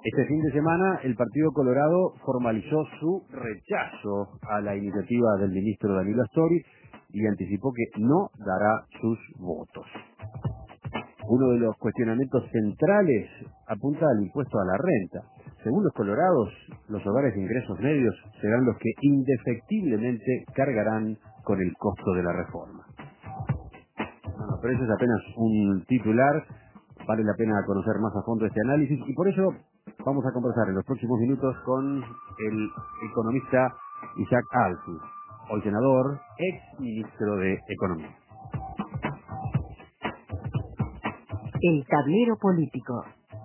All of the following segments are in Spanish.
Este fin de semana el Partido Colorado formalizó su rechazo a la iniciativa del ministro Danilo Astori y anticipó que no dará sus votos. Uno de los cuestionamientos centrales apunta al impuesto a la renta. Según los colorados, los hogares de ingresos medios serán los que indefectiblemente cargarán con el costo de la reforma. Bueno, pero eso es apenas un titular. Vale la pena conocer más a fondo este análisis y por eso vamos a conversar en los próximos minutos con el economista Isaac Alfi, hoy senador, ex ministro de Economía. El tablero político.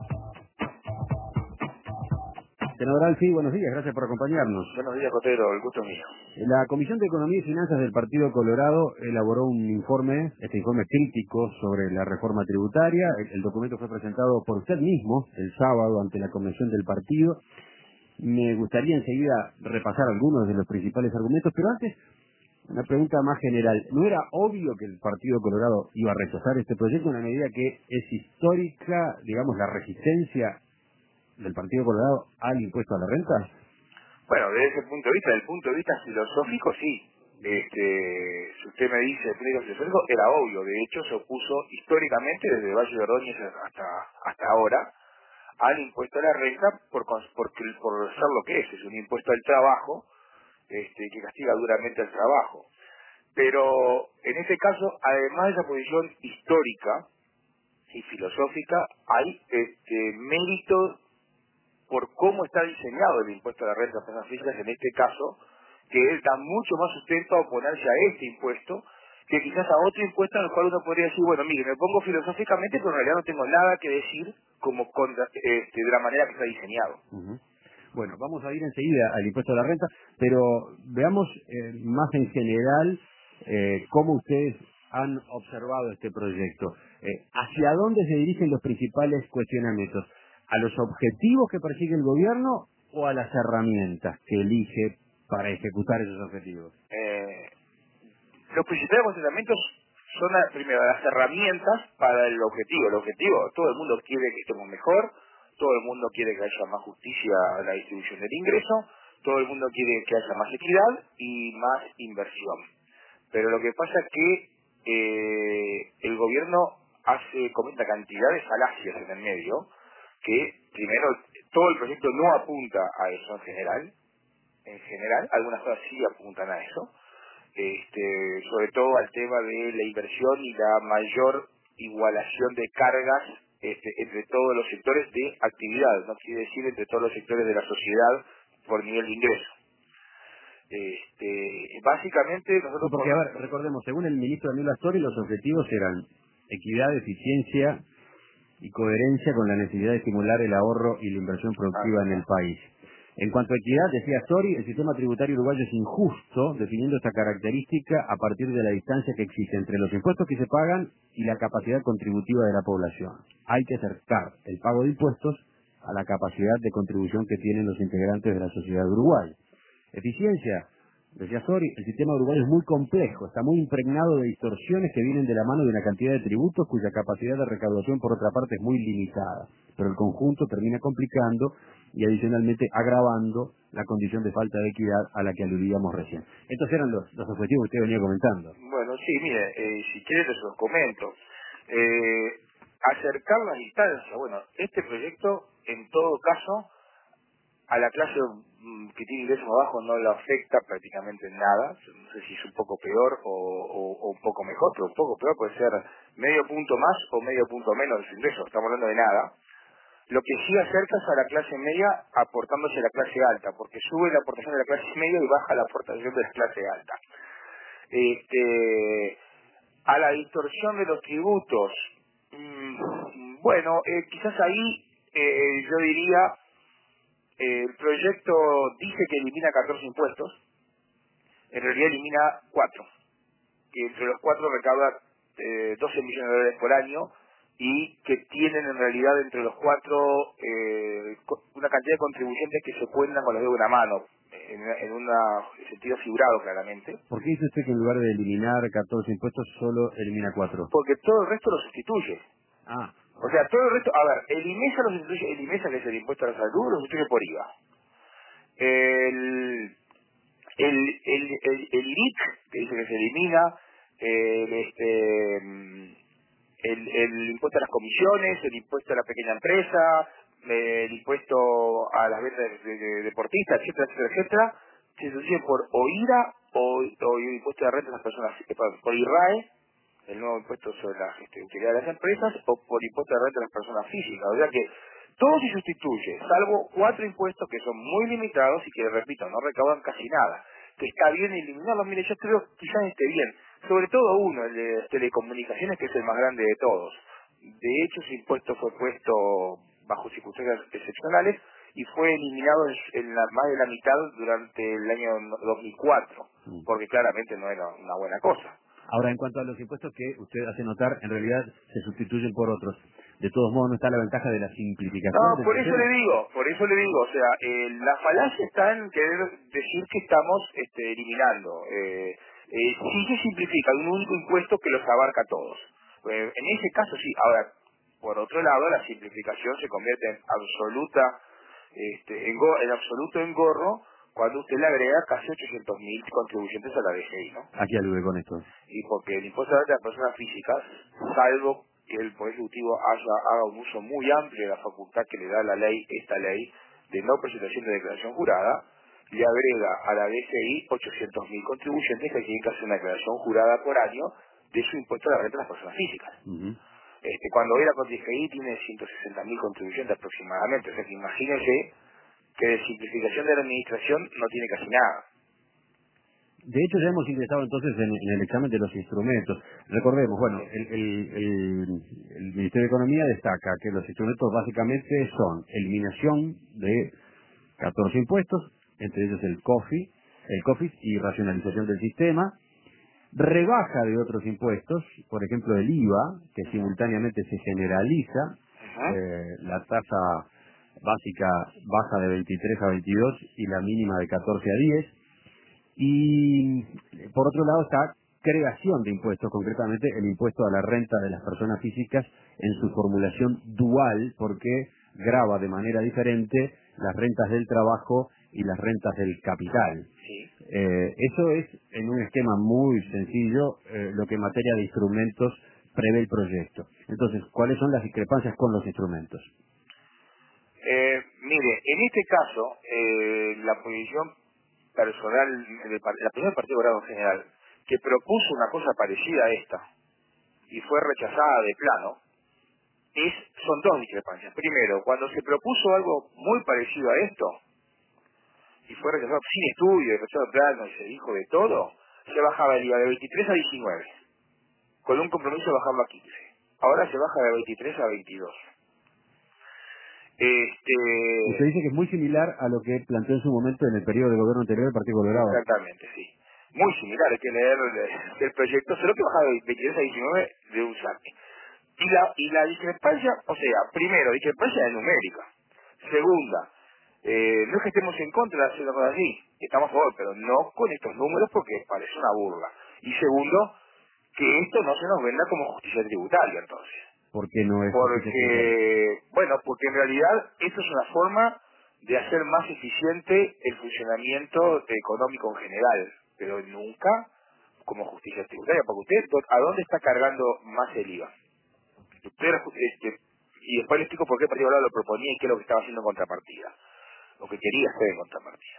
Senador Alfi, buenos días, gracias por acompañarnos. Buenos días, Cotero, el gusto es mío. La Comisión de Economía y Finanzas del Partido Colorado elaboró un informe, informe crítico sobre la reforma tributaria. El documento fue presentado por usted mismo el sábado ante la convención del partido. Me gustaría enseguida repasar algunos de los principales argumentos, pero antes una pregunta más general. ¿No era obvio que el Partido Colorado iba a rechazar este proyecto en la medida que es histórica, digamos, la resistencia del Partido Colorado al impuesto a la renta? Bueno, desde ese punto de vista, desde el punto de vista filosófico, sí. Si usted me dice el punto de vista filosófico, era obvio. De hecho, se opuso históricamente desde Valle de Ordóñez hasta ahora al impuesto a la renta por ser lo que es un impuesto al trabajo que castiga duramente al trabajo. Pero en este caso, además de esa posición histórica y filosófica, hay mérito por cómo está diseñado el impuesto a la renta de personas físicas en este caso, que él da mucho más sustento a oponerse a este impuesto que quizás a otro impuesto al cual uno podría decir, bueno, mire, me pongo filosóficamente, pero en realidad no tengo nada que decir como de la manera que está diseñado. Uh-huh. Bueno, vamos a ir enseguida al impuesto a la renta, pero veamos más en general cómo ustedes han observado este proyecto. ¿Hacia dónde se dirigen los principales cuestionamientos? ¿A los objetivos que persigue el gobierno o a las herramientas que elige para ejecutar esos objetivos? Los principales cuestionamientos son, primero, las herramientas para el objetivo. El objetivo, todo el mundo quiere que estemos mejor, todo el mundo quiere que haya más justicia en la distribución del ingreso, todo el mundo quiere que haya más equidad y más inversión. Pero lo que pasa es que el gobierno comete cantidad de falacias en el medio, que primero, todo el proyecto no apunta a eso en general, algunas cosas sí apuntan a eso, sobre todo al tema de la inversión y la mayor igualación de cargas entre todos los sectores de actividad, no quiere decir entre todos los sectores de la sociedad por nivel de ingreso. Básicamente nosotros... Porque, a ver, recordemos, según el ministro Danilo Astori, los objetivos eran equidad, eficiencia y coherencia con la necesidad de estimular el ahorro y la inversión productiva en el país. En cuanto a equidad, decía Astori, el sistema tributario uruguayo es injusto, definiendo esta característica a partir de la distancia que existe entre los impuestos que se pagan y la capacidad contributiva de la población. Hay que acercar el pago de impuestos a la capacidad de contribución que tienen los integrantes de la sociedad uruguaya. Eficiencia, decía Astori, el sistema uruguayo es muy complejo, está muy impregnado de distorsiones que vienen de la mano de una cantidad de tributos cuya capacidad de recaudación por otra parte es muy limitada, pero el conjunto termina complicando y adicionalmente agravando la condición de falta de equidad a la que aludíamos recién. Estos eran los objetivos que usted venía comentando. Bueno, sí, mire, si quiere les los comento. Acercar las distancias, bueno, este proyecto en todo caso a la clase que tiene ingresos abajo no le afecta prácticamente en nada, no sé si es un poco peor o un poco mejor, pero un poco peor puede ser medio punto más o medio punto menos de su ingreso, estamos hablando de nada. Lo que sí acerca es a la clase media aportándose a la clase alta, porque sube la aportación de la clase media y baja la aportación de la clase alta. A la distorsión de los tributos, bueno, quizás ahí yo diría, el proyecto dice que elimina 14 impuestos, en realidad elimina 4, que entre los 4 recauda 12 millones de dólares por año y que tienen en realidad entre los 4 una cantidad de contribuyentes que se cuentan con los dedos de una mano, en un sentido figurado claramente. ¿Por qué dice usted que en lugar de eliminar 14 impuestos solo elimina 4? Porque todo el resto lo sustituye. Ah, O sea, todo el resto, a ver, el IMESA los instituye, el IMESA que es el impuesto a la salud, los instituye por IVA. El, el IRIC, que dice que se elimina, el, el impuesto a las comisiones, el impuesto a la pequeña empresa, el impuesto a las ventas de deportistas, etcétera, etcétera, etcétera, se sustituye por o IRA o impuesto de renta a las personas, por IRAE, el nuevo impuesto sobre la utilidad de las empresas, o por impuesto de renta a las personas físicas. O sea que todo se sustituye, salvo 4 impuestos que son muy limitados y que, repito, no recaudan casi nada. Que está bien eliminarlos. Mire, yo creo que quizás esté bien. Sobre todo uno, el de telecomunicaciones, que es el más grande de todos. De hecho, ese impuesto fue puesto bajo circunstancias excepcionales y fue eliminado más de la mitad durante el año 2004, porque claramente no era una buena cosa. Ahora, en cuanto a los impuestos que usted hace notar, en realidad se sustituyen por otros. De todos modos, no está la ventaja de la simplificación No, del por eso sistema. le digo, o sea, la falacia está en querer decir que estamos eliminando. Sí se simplifica, hay un único impuesto que los abarca a todos. En ese caso sí. Ahora, por otro lado, la simplificación se convierte en absoluta, en absoluto engorro cuando usted le agrega casi 800.000 contribuyentes a la DGI, ¿no? ¿A qué alude con esto? Y porque el impuesto de las personas físicas, salvo que el Poder Ejecutivo haga un uso muy amplio de la facultad que le da la ley, esta ley, de no presentación de declaración jurada, le agrega a la DGI 800.000 contribuyentes que tienen que hacer una declaración jurada por año de su impuesto de la renta de las personas físicas. Cuando hoy la DGI tiene 160.000 contribuyentes aproximadamente, o sea que imagínense que de simplificación de la administración no tiene casi nada. De hecho, ya hemos ingresado entonces en el examen de los instrumentos. Recordemos, bueno, el Ministerio de Economía destaca que los instrumentos básicamente son eliminación de 14 impuestos, entre ellos el COFIS y racionalización del sistema, rebaja de otros impuestos, por ejemplo el IVA, que simultáneamente se generaliza, la tasa básica baja de 23 a 22 y la mínima de 14 a 10, y por otro lado está creación de impuestos, concretamente el impuesto a la renta de las personas físicas en su formulación dual, porque grava de manera diferente las rentas del trabajo y las rentas del capital. Sí. Eso es, en un esquema muy sencillo, lo que en materia de instrumentos prevé el proyecto. Entonces, ¿cuáles son las discrepancias con los instrumentos? Mire, en este caso, la posición personal, la posición del Partido Colorado en general, que propuso una cosa parecida a esta, y fue rechazada de plano, son dos discrepancias. Primero, cuando se propuso algo muy parecido a esto, y fue rechazado sin estudio, rechazado de plano, y se dijo de todo, se bajaba el IVA de 23 a 19, con un compromiso de bajarlo a 15. Ahora se baja de 23 a 22. Usted dice que es muy similar a lo que planteó en su momento en el periodo de gobierno anterior del Partido Colorado. Exactamente, sí. Muy similar, hay que leer el proyecto, solo que baja de 23 a 19 de un saque. Y la discrepancia, o sea, primero, discrepancia de numérica. Segunda, no es que estemos en contra de hacer una cosa así, estamos a favor, pero no con estos números porque parece una burla. Y segundo, que esto no se nos venda como justicia tributaria, entonces. ¿Por qué no es justicia tributaria? Porque en realidad esto es una forma de hacer más eficiente el funcionamiento económico en general, pero nunca como justicia tributaria, porque usted, ¿a dónde está cargando más el IVA? Usted, y después le explico por qué el Partido Colorado lo proponía y qué es lo que estaba haciendo en contrapartida, lo que quería hacer en contrapartida.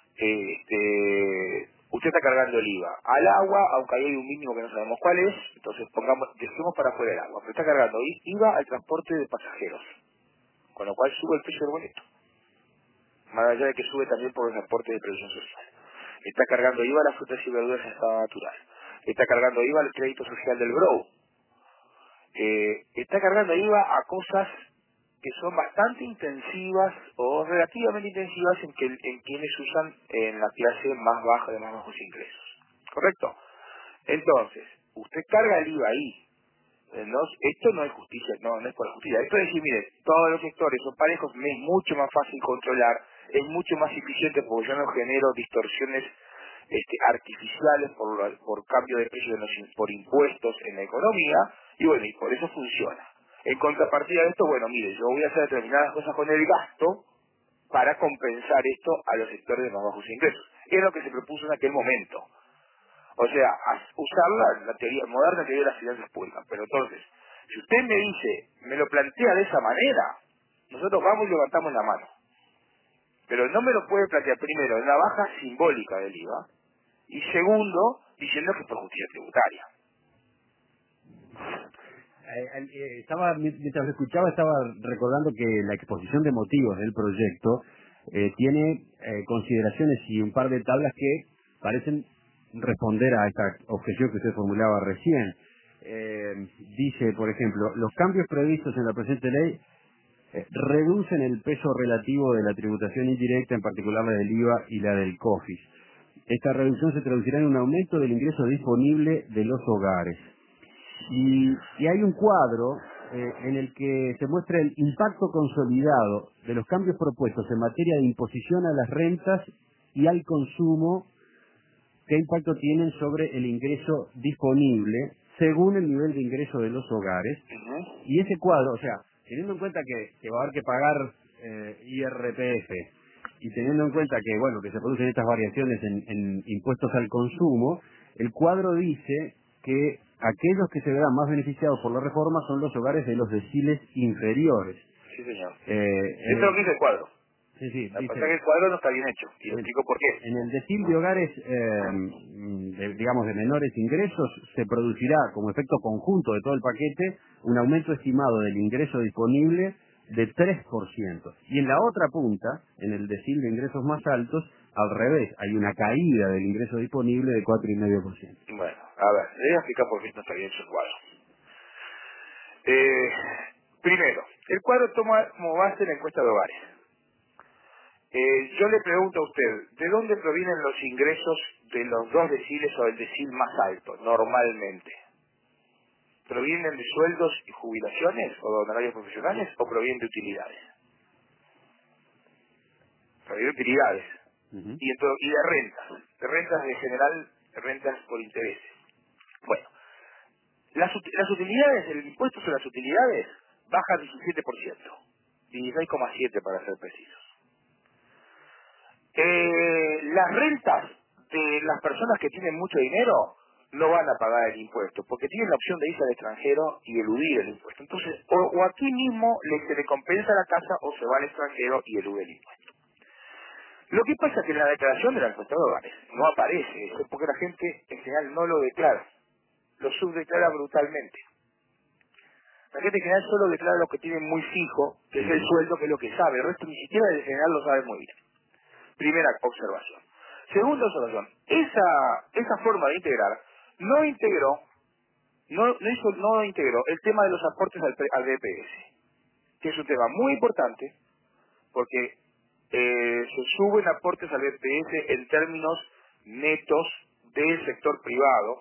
Usted está cargando el IVA al agua, aunque ahí hay un mínimo que no sabemos cuál es, entonces dejemos para fuera el agua, pero está cargando IVA al transporte de pasajeros, con lo cual sube el precio del boleto, más allá de que sube también por el transporte de previsión social. Está cargando IVA a las frutas y verduras en estado natural, está cargando IVA al crédito social del GROW, está cargando IVA a cosas que son bastante intensivas o relativamente intensivas en quienes usan en la clase más baja de más bajos ingresos. ¿Correcto? Entonces, usted carga el IVA ahí. Esto no es justicia, no es por justicia. Esto es decir, mire, todos los sectores son parejos, me es mucho más fácil controlar, es mucho más eficiente porque yo no genero distorsiones artificiales por cambio de precios por impuestos en la economía, y bueno, y por eso funciona. En contrapartida de esto, bueno, mire, yo voy a hacer determinadas cosas con el gasto para compensar esto a los sectores de más bajos ingresos. Es lo que se propuso en aquel momento. O sea, usar la teoría, moderna teoría de las finanzas públicas. Pero entonces, si usted me dice, me lo plantea de esa manera, nosotros vamos y levantamos la mano. Pero no me lo puede plantear primero en la baja simbólica del IVA y segundo, diciendo que es por justicia tributaria. Mientras lo escuchaba, estaba recordando que la exposición de motivos del proyecto tiene consideraciones y un par de tablas que parecen responder a esta objeción que usted formulaba recién. Dice, por ejemplo, los cambios previstos en la presente ley reducen el peso relativo de la tributación indirecta, en particular la del IVA y la del COFIS. Esta reducción se traducirá en un aumento del ingreso disponible de los hogares. Y hay un cuadro en el que se muestra el impacto consolidado de los cambios propuestos en materia de imposición a las rentas y al consumo, qué impacto tienen sobre el ingreso disponible según el nivel de ingreso de los hogares. Y ese cuadro, o sea, teniendo en cuenta que va a haber que pagar IRPF y teniendo en cuenta que, bueno, que se producen estas variaciones en impuestos al consumo, el cuadro dice que aquellos que se verán más beneficiados por la reforma son los hogares de los deciles inferiores. Sí, señor. Eso es lo que dice el cuadro. Sí, sí. Lo que pasa es que el cuadro no está bien hecho, y lo explico por qué. En el decil de hogares, digamos, de menores ingresos, se producirá como efecto conjunto de todo el paquete un aumento estimado del ingreso disponible de 3%. Y en la otra punta, en el decil de ingresos más altos, al revés, hay una caída del ingreso disponible de 4,5%. Bueno, a ver, le voy a explicar por qué no está bien hecho el cuadro. Primero, el cuadro toma como base la encuesta de hogares. Yo le pregunto a usted, ¿de dónde provienen los ingresos de los dos deciles o del decil más alto, normalmente? ¿Provienen de sueldos y jubilaciones o de honorarios profesionales o provienen de utilidades? Provienen de utilidades. Y de rentas de general, de rentas por intereses. Bueno, las utilidades, el impuesto sobre las utilidades baja 17%, 16,7% para ser precisos. Las rentas de las personas que tienen mucho dinero no van a pagar el impuesto, porque tienen la opción de irse al extranjero y eludir el impuesto. Entonces, o aquí mismo se le compensa la casa o se va al extranjero y elude el impuesto. Lo que pasa es que en la declaración de la encuesta de hogares no aparece eso, porque la gente en general no lo declara, lo subdeclara brutalmente. La gente en general solo declara lo que tiene muy fijo, que es el sueldo, que es lo que sabe, el resto ni siquiera en general lo sabe muy bien. Primera observación. Segunda observación, esa forma de integrar no integró el tema de los aportes al BPS, que es un tema muy importante, porque se suben aportes al BPS en términos netos del sector privado,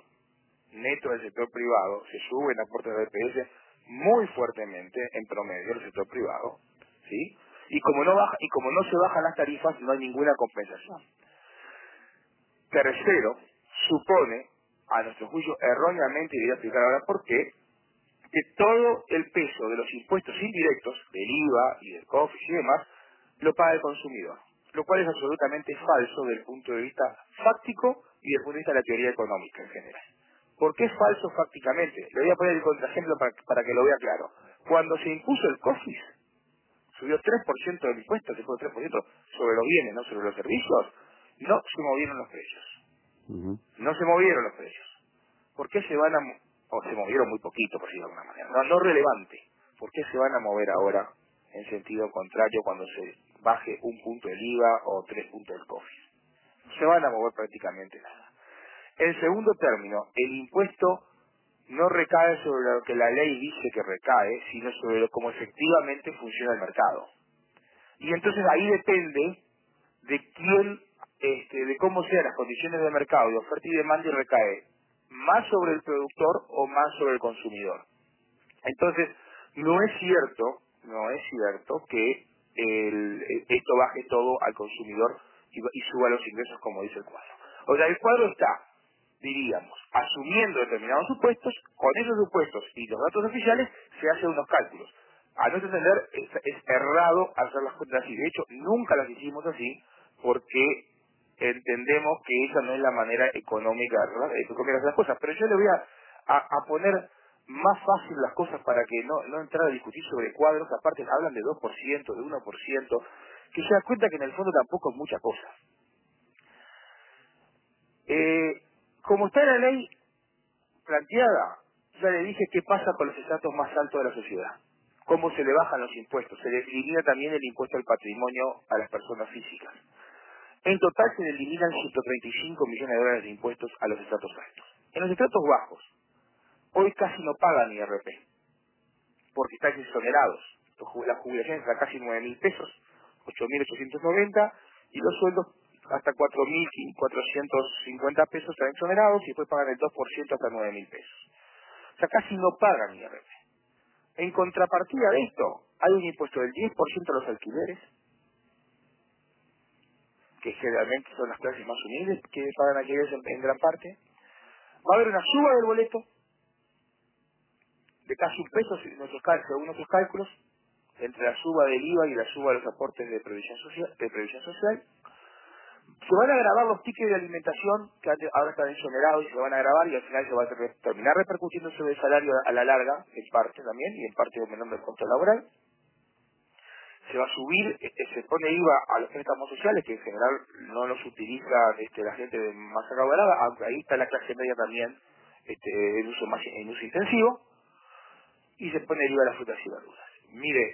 se suben aportes al BPS muy fuertemente en promedio del sector privado, ¿sí? Y como no se bajan las tarifas, no hay ninguna compensación. Tercero, supone, a nuestro juicio erróneamente, y voy a explicar ahora por qué, que todo el peso de los impuestos indirectos, del IVA y del COFIS y demás, lo paga el consumidor, lo cual es absolutamente falso desde el punto de vista fáctico y desde el punto de vista de la teoría económica en general. ¿Por qué es falso fácticamente? Le voy a poner el contraejemplo para que lo vea claro. Cuando se impuso el COFIS, subió 3% del impuesto, que fue 3% sobre los bienes, no sobre los servicios, no se movieron los precios. No se movieron los precios. ¿Por qué se van a o se movieron muy poquito, por decirlo de alguna manera? No relevante. ¿Por qué se van a mover ahora en sentido contrario cuando se baje un punto del IVA o 3 puntos del COFIS? No se van a mover prácticamente nada. En segundo término, el impuesto no recae sobre lo que la ley dice que recae, sino sobre cómo efectivamente funciona el mercado. Y entonces ahí depende de quién, de cómo sean las condiciones de mercado, de oferta y demanda, y recae más sobre el productor o más sobre el consumidor. Entonces, no es cierto que esto baje todo al consumidor y suba los ingresos como dice el cuadro. O sea, el cuadro está, diríamos, asumiendo determinados supuestos, con esos supuestos y los datos oficiales se hacen unos cálculos. A nuestro entender es errado hacer las cuentas así. De hecho, nunca las hicimos así porque entendemos que esa no es la manera económica, ¿verdad? Económica de hacer las cosas. Pero yo le voy a poner más fácil las cosas para que no entrar a discutir sobre cuadros. Aparte hablan de 2%, de 1%, que se da cuenta que en el fondo tampoco es mucha cosa. Como está la ley planteada, ya le dije qué pasa con los estratos más altos de la sociedad. Cómo se le bajan los impuestos. Se le elimina también el impuesto al patrimonio a las personas físicas. En total se le eliminan 135 millones de dólares de impuestos a los estratos altos. En los estratos bajos, hoy casi no pagan IRP, porque están exonerados. La jubilación está casi 9.000 pesos, 8.890, y los sueldos hasta 4.450 pesos están exonerados y después pagan el 2% hasta 9.000 pesos. O sea, casi no pagan IRP. En contrapartida de esto, hay un impuesto del 10% a los alquileres, que generalmente son las clases más humildes que pagan alquileres en gran parte. Va a haber una suba del boleto de casi un peso, según nuestros cálculos, entre la suba del IVA y la suba de los aportes de previsión social. Se van a grabar los tickets de alimentación, que ahora están exonerados y se van a grabar, y al final se va a terminar repercutiendo sobre el salario a la larga, en parte también, y en parte aumentando el costo laboral. Se va a subir, se pone IVA a los préstamos sociales, que en general no los utiliza la gente de más acaudalada, aunque ahí está la clase media también en uso intensivo, y se pone el IVA a las frutas y verduras. Mire,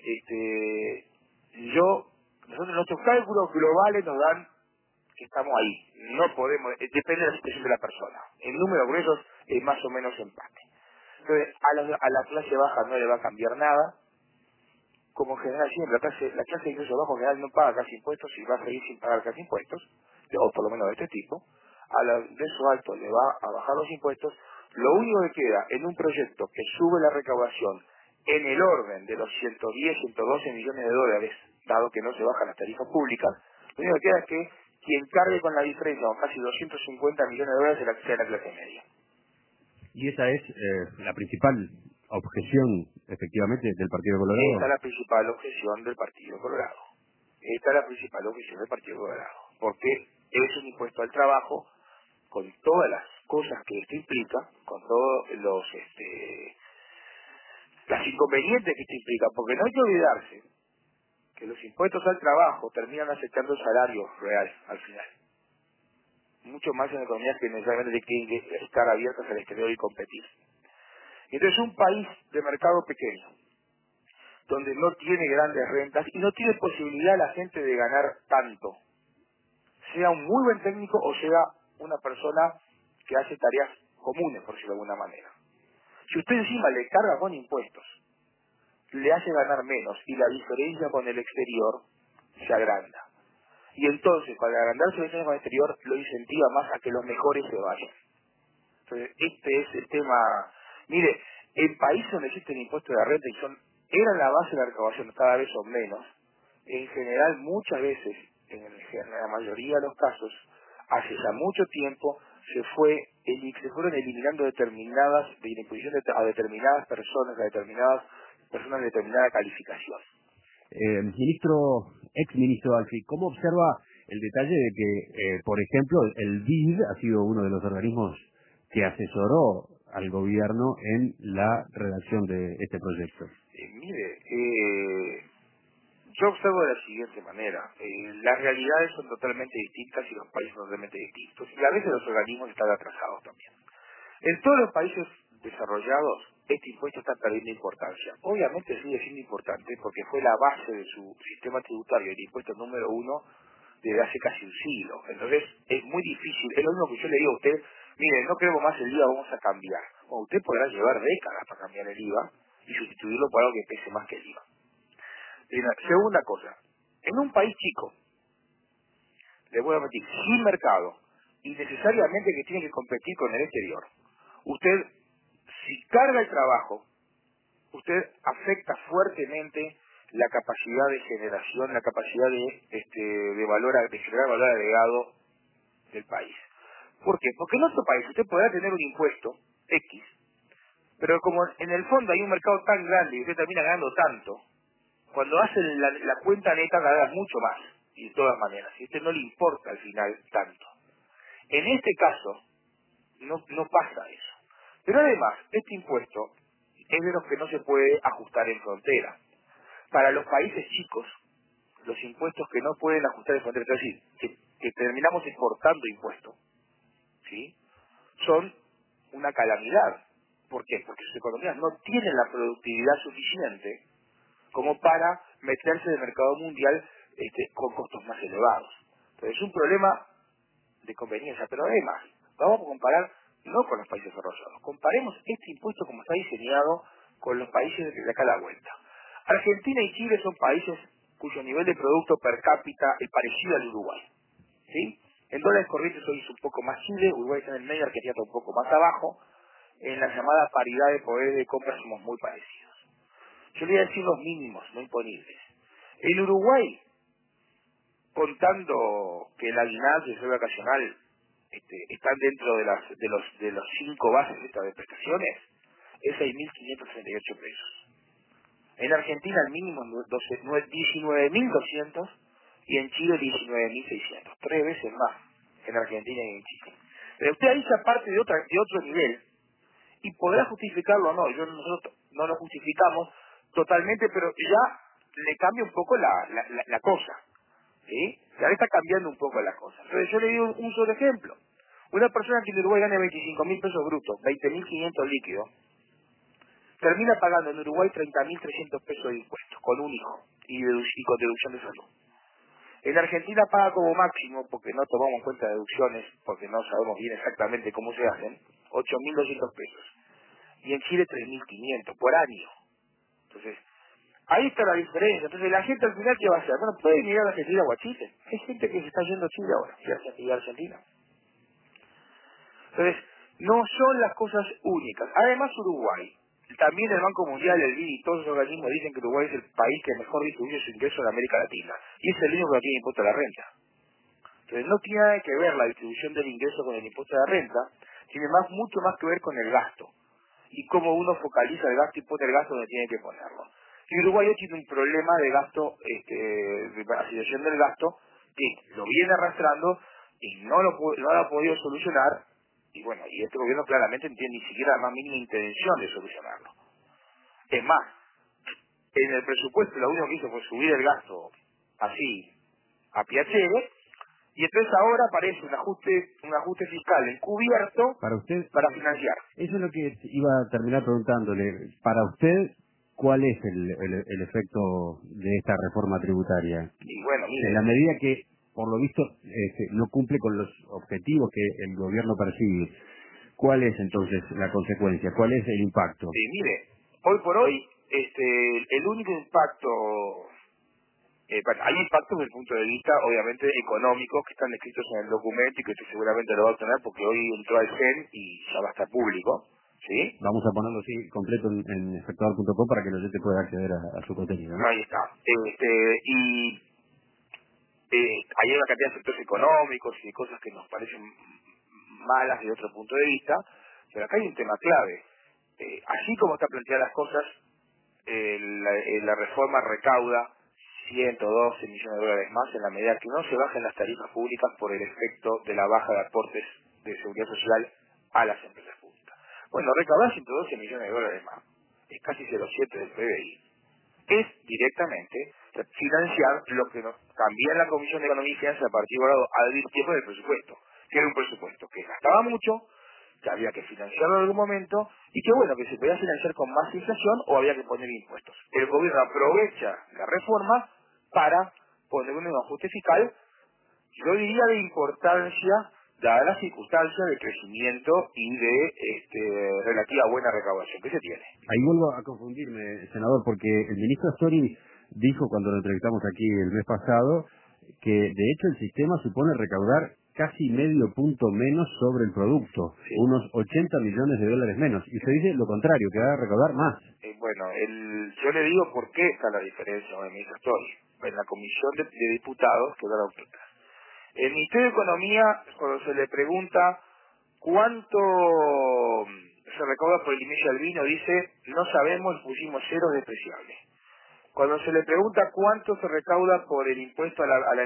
nosotros nuestros cálculos globales nos dan que estamos ahí. No podemos, depende de la situación de la persona. En números gruesos es más o menos empate. Entonces, a la clase baja no le va a cambiar nada. Como en general siempre, la clase de ingresos bajos en general no paga casi impuestos y va a seguir sin pagar casi impuestos, o por lo menos de este tipo. A los ingresos altos le va a bajar los impuestos. Lo único que queda en un proyecto que sube la recaudación en el orden de los 110, 112 millones de dólares, dado que no se bajan las tarifas públicas, lo único que queda es que quien cargue con la diferencia, o casi 250 millones de dólares, sea la clase media. Y esa es la principal objeción, efectivamente, del Partido Colorado. Esta es la principal objeción del Partido Colorado. Esta es la principal objeción del Partido Colorado. Porque es un impuesto al trabajo, con todas las cosas que esto implica, con todos las inconvenientes que esto implica, porque no hay que olvidarse que los impuestos al trabajo terminan afectando el salario real al final. Mucho más en economías que necesariamente tienen que estar abiertas al exterior y competir. Entonces, un país de mercado pequeño, donde no tiene grandes rentas y no tiene posibilidad la gente de ganar tanto, sea un muy buen técnico o sea una persona que hace tareas comunes, por decirlo de alguna manera. Si usted encima le carga con impuestos, le hace ganar menos y la diferencia con el exterior se agranda. Y entonces, para agrandarse la diferencia con el exterior, lo incentiva más a que los mejores se vayan. Entonces, este es el tema. Mire, en países donde existen impuestos de renta y eran la base de la recaudación, cada vez son menos, en general muchas veces, en la mayoría de los casos, hace ya mucho tiempo se fueron eliminando determinadas de imposición a determinadas personas, de determinada calificación. Ex ministro Alfi, ¿cómo observa el detalle de que, por ejemplo, el BID ha sido uno de los organismos que asesoró al gobierno en la redacción de este proyecto? Yo observo de la siguiente manera. Las realidades son totalmente distintas y los países son totalmente distintos. Y a veces los organismos están atrasados también. En todos los países desarrollados, este impuesto está perdiendo importancia. Obviamente sigue siendo importante porque fue la base de su sistema tributario, el impuesto número 1 desde hace casi un siglo. Entonces es muy difícil. Es lo mismo que yo le digo a usted, mire, no queremos más el IVA, vamos a cambiar. Bueno, usted podrá llevar décadas para cambiar el IVA y sustituirlo por algo que pese más que el IVA. Segunda cosa, en un país chico, le voy a repetir, sin mercado y necesariamente que tiene que competir con el exterior, usted, si carga el trabajo, usted afecta fuertemente la capacidad de generación, la capacidad de generar valor agregado del país. ¿Por qué? Porque en otro país usted podrá tener un impuesto X, pero como en el fondo hay un mercado tan grande y usted termina ganando tanto, cuando hace la cuenta neta gana mucho más, y de todas maneras, y a usted no le importa al final tanto. En este caso, no pasa eso. Pero además, este impuesto es de los que no se puede ajustar en frontera. Para los países chicos, los impuestos que no pueden ajustar en frontera, es decir, que terminamos exportando impuestos, ¿sí?, son una calamidad. ¿Por qué? Porque sus economías no tienen la productividad suficiente como para meterse en el mercado mundial con costos más elevados. Entonces es un problema de conveniencia, pero además, vamos a comparar no con los países desarrollados, comparemos este impuesto como está diseñado con los países de acá a la vuelta. Argentina y Chile son países cuyo nivel de producto per cápita es parecido al Uruguay, ¿sí? En dólares corrientes hoy es un poco más Chile, Uruguay está en el medio, Argentina está un poco más abajo. En la llamada paridad de poder de compra somos muy parecidos. Yo le voy a decir los mínimos, no imponibles. En Uruguay, contando que el aguinaldo y el sueldo vacacional están dentro de los 5 bases de prestaciones, es 6.568 pesos. En Argentina el mínimo es 19.200 y en Chile 19.600. 3 veces más en Argentina y en Chile. Pero usted ahí se aparte de otro nivel y podrá justificarlo o no. Nosotros no lo justificamos totalmente, pero ya le cambia un poco la cosa. ¿Sí? Ya le está cambiando un poco la cosa. Entonces yo le digo un solo ejemplo. Una persona que en Uruguay gana 25.000 pesos brutos, 20.500 líquidos, termina pagando en Uruguay 30.300 pesos de impuestos con un hijo y con deducción de salud. En Argentina paga como máximo, porque no tomamos en cuenta deducciones, porque no sabemos bien exactamente cómo se hacen, 8.200 pesos. Y en Chile 3.500 por año. Entonces, ahí está la diferencia. Entonces la gente al final, ¿qué va a hacer? Bueno, puede mirar a Argentina o a Chile. Hay gente que se está yendo a Chile ahora y a Argentina. Entonces, no son las cosas únicas. Además, Uruguay, también el Banco Mundial, el BID y todos los organismos dicen que Uruguay es el país que mejor distribuye su ingreso en América Latina. Y es el único que no tiene impuesto a la renta. Entonces, no tiene nada que ver la distribución del ingreso con el impuesto a la renta, tiene mucho más que ver con el gasto. Y cómo uno focaliza el gasto y pone el gasto donde tiene que ponerlo. Y Uruguay hoy tiene un problema de gasto, de asignación del gasto, que lo viene arrastrando y no lo ha podido solucionar. Y bueno, y este gobierno claramente no tiene ni siquiera la más mínima intención de solucionarlo. Es más, en el presupuesto lo único que hizo fue subir el gasto así, a piacere, y entonces ahora aparece un ajuste fiscal encubierto Para usted, para financiar. eso es lo que iba a terminar preguntándole. Para usted, ¿cuál es el efecto de esta reforma tributaria? Y bueno, En la mire, medida que, por lo visto, no cumple con los objetivos que el gobierno persigue, ¿cuál es entonces la consecuencia? ¿Cuál es el impacto? mire, hoy por hoy, el único impacto, bueno, hay impactos desde el punto de vista, obviamente, económicos que están descritos en el documento y que usted seguramente lo va a obtener porque hoy entró al CEN y ya va a estar público, ¿sí? Vamos a ponerlo así completo en espectador.com para que el oyente pueda acceder a su contenido, ¿no? Ahí está. Y hay una cantidad de sectores económicos y de cosas que nos parecen malas desde otro punto de vista, pero acá hay un tema clave. Así como están planteadas las cosas, la reforma recauda 112 millones de dólares más en la medida que no se bajen las tarifas públicas por el efecto de la baja de aportes de seguridad social a las empresas públicas. Bueno, recaudar 112 millones de dólares más, es casi 0,7 del PBI, es directamente financiar lo que también la Comisión de Economía y Finanzas a partir de ahora advirtió del presupuesto, que era un presupuesto que gastaba mucho, que había que financiarlo en algún momento, y que bueno, que se podía financiar con más inflación o había que poner impuestos. El gobierno aprovecha la reforma para poner un ajuste fiscal, yo diría de importancia, dadas las circunstancias de crecimiento y de relativa buena recaudación que se tiene. Ahí vuelvo a confundirme, senador, porque el ministro Astori dijo cuando lo entrevistamos aquí el mes pasado que de hecho el sistema supone recaudar casi medio punto menos sobre el producto, Sí. unos 80 millones de dólares menos. Y se dice lo contrario, que va a recaudar más. Bueno, yo le digo por qué está la diferencia con el ministro Astori. En la comisión de diputados quedó la oferta. El Ministerio de Economía, cuando se le pregunta ¿cuánto se recauda por el inicio al vino? Dice, no sabemos, pusimos cero despreciable. Cuando se le pregunta cuánto se recauda por el impuesto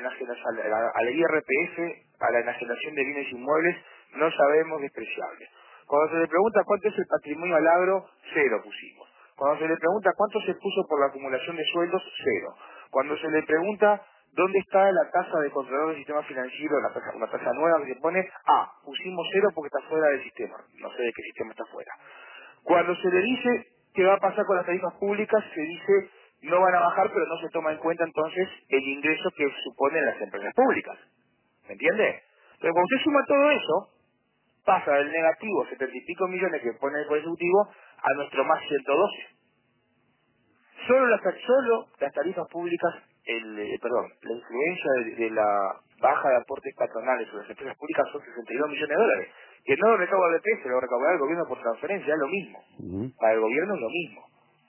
al IRPF, a la enajenación de bienes inmuebles, no sabemos, despreciable. Cuando se le pregunta cuánto es el patrimonio al agro, cero pusimos. Cuando se le pregunta cuánto se puso por la acumulación de sueldos, cero. Cuando se le pregunta dónde está la tasa de controlador del sistema financiero, una tasa nueva que se pone, pusimos cero porque está fuera del sistema. No sé de qué sistema está fuera. Cuando se le dice qué va a pasar con las tarifas públicas, se dice no van a bajar, pero no se toma en cuenta entonces el ingreso que suponen las empresas públicas. ¿Me entiende? Entonces, cuando usted suma todo eso, pasa del negativo 70 y pico millones que pone el Poder Ejecutivo a nuestro más 112. Solo las tarifas públicas, la influencia de la baja de aportes patronales sobre las empresas públicas son 62 millones de dólares. Que no lo recauda el BP, se lo recaudará el gobierno por transferencia, es lo mismo. Para el gobierno es lo mismo.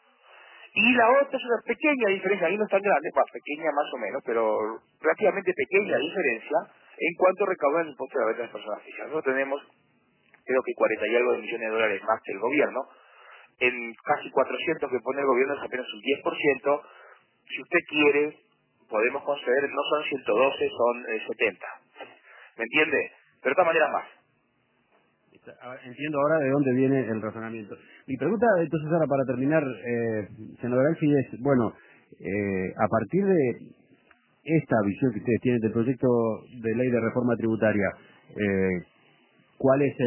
Y la otra es una pequeña diferencia, ahí no es tan grande, pequeña más o menos, pero relativamente pequeña diferencia en cuanto recauda el impuesto de la venta de las personas físicas. Nosotros tenemos, creo que 40 y algo de millones de dólares más que el gobierno, en casi 400 que pone el gobierno es apenas un 10%. Si usted quiere, podemos conceder, no son 112, son 70. ¿Me entiende? Pero de todas maneras más. Entiendo ahora de dónde viene el razonamiento. Mi pregunta, entonces, ahora para terminar, senador Alfi, es, bueno, a partir de esta visión que ustedes tienen del proyecto de ley de reforma tributaria, ¿cuál es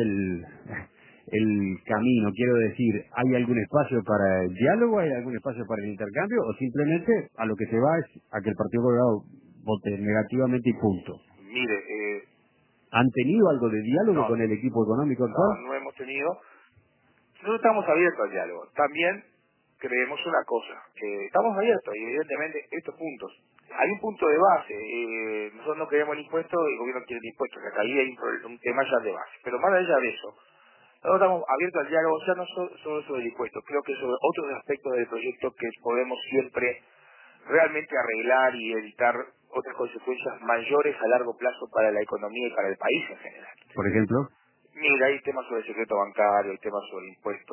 el camino? Quiero decir, ¿hay algún espacio para el diálogo, hay algún espacio para el intercambio, o simplemente a lo que se va es a que el Partido Colorado vote negativamente y punto? Mire, ¿Han tenido algo de diálogo no, con el equipo económico actual? no hemos tenido. Nosotros estamos abiertos al diálogo. También creemos una cosa, que estamos abiertos y evidentemente estos puntos. Hay un punto de base, nosotros no queremos el impuesto, el gobierno quiere el impuesto, que acá ahí hay un tema ya de base. Pero más allá de eso, nosotros estamos abiertos al diálogo, ya no solo sobre el impuesto, creo que sobre otros aspectos del proyecto que podemos siempre realmente arreglar y evitar otras consecuencias mayores a largo plazo para la economía y para el país en general. Por ejemplo. Mira, hay temas sobre el secreto bancario, hay temas sobre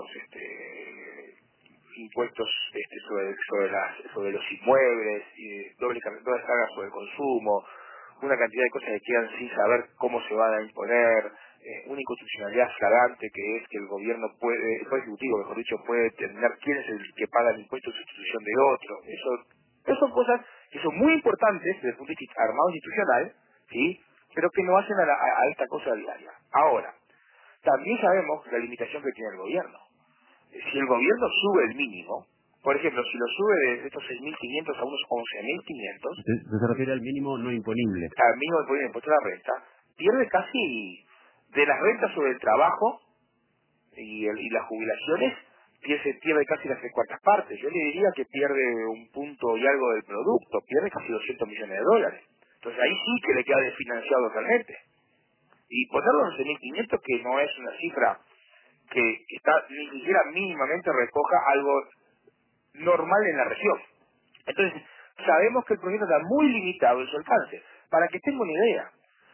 impuestos sobre los inmuebles, y doble carga sobre el consumo, una cantidad de cosas que quedan sin saber cómo se van a imponer, una inconstitucionalidad flagrante que es que el gobierno el Poder Ejecutivo, mejor dicho, puede determinar quién es el que paga el impuesto en sustitución de otro. Eso son cosas que son muy importantes desde el punto de vista armado institucional, ¿sí? Pero que no hacen a esta cosa diaria. Ahora, también sabemos la limitación que tiene el gobierno. Si el gobierno sube el mínimo, por ejemplo, si lo sube de estos 6.500 a unos 11.500, ¿Usted se refiere al mínimo no imponible? al mínimo de impuesto a la renta, pierde casi de las rentas sobre el trabajo y las jubilaciones, pierde casi las 3/4 partes. Yo le diría que pierde un punto y algo del producto, pierde casi 200 millones de dólares. Entonces ahí sí que le queda desfinanciado realmente. Y ponerlo en 11.500, que no es una cifra que está ni siquiera mínimamente recoja algo normal en la región. Entonces, sabemos que el proyecto está muy limitado en su alcance. Para que tenga una idea,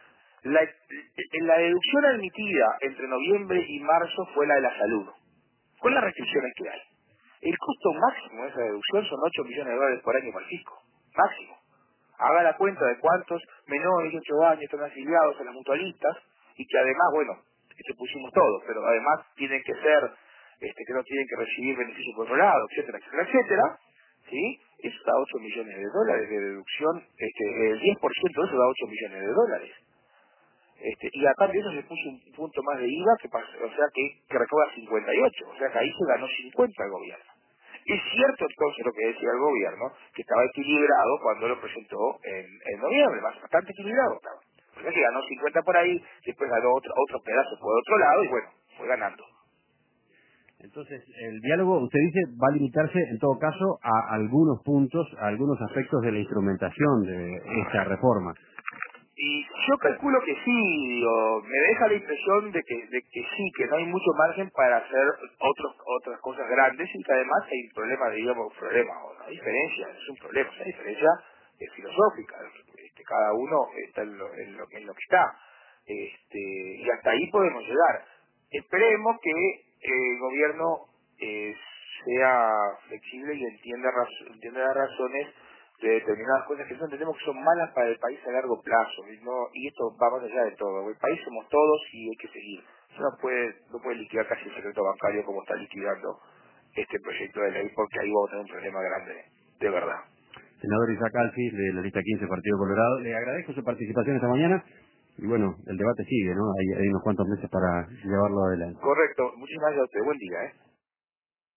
la deducción admitida entre noviembre y marzo fue la de la salud, con las restricciones que hay. El costo máximo de esa deducción son 8 millones de dólares por año para el fisco. Máximo. Haga la cuenta de cuántos menores de 18 años están afiliados a las mutualistas y que además, bueno, esto pusimos todos, pero además tienen que ser, que no tienen que recibir beneficios por otro lado, etcétera, etcétera, etcétera, ¿sí? Eso da 8 millones de dólares de deducción, el 10% de eso da 8 millones de dólares. Y aparte de eso se puso un punto más de IVA, o sea que recauda 58, o sea que ahí se ganó 50 el gobierno. Es cierto entonces lo que decía el gobierno, que estaba equilibrado cuando lo presentó en noviembre, bastante equilibrado estaba. O sea que ganó 50 por ahí, después ganó otro pedazo por otro lado y bueno, fue ganando. Entonces, el diálogo, usted dice, va a limitarse en todo caso a algunos puntos, a algunos aspectos de la instrumentación de esta reforma. Y yo calculo que sí, me deja la impresión de que sí, que no hay mucho margen para hacer otras cosas grandes y que además hay un problema, una diferencia, es un problema, una diferencia filosófica, cada uno está en lo que está. y hasta ahí podemos llegar. Esperemos que el gobierno sea flexible y entienda las razones de determinadas cosas que nosotros entendemos que son malas para el país a largo plazo, y esto va más allá de todo. El país somos todos y hay que seguir. No puede liquidar casi el secreto bancario como está liquidando este proyecto de ley, porque ahí vamos a tener un problema grande, de verdad. Senador Isaac Alfi, de la lista 15, Partido Colorado, le agradezco su participación esta mañana, y bueno, el debate sigue, ¿no? Hay unos cuantos meses para llevarlo adelante. Correcto, muchísimas gracias a usted, buen día,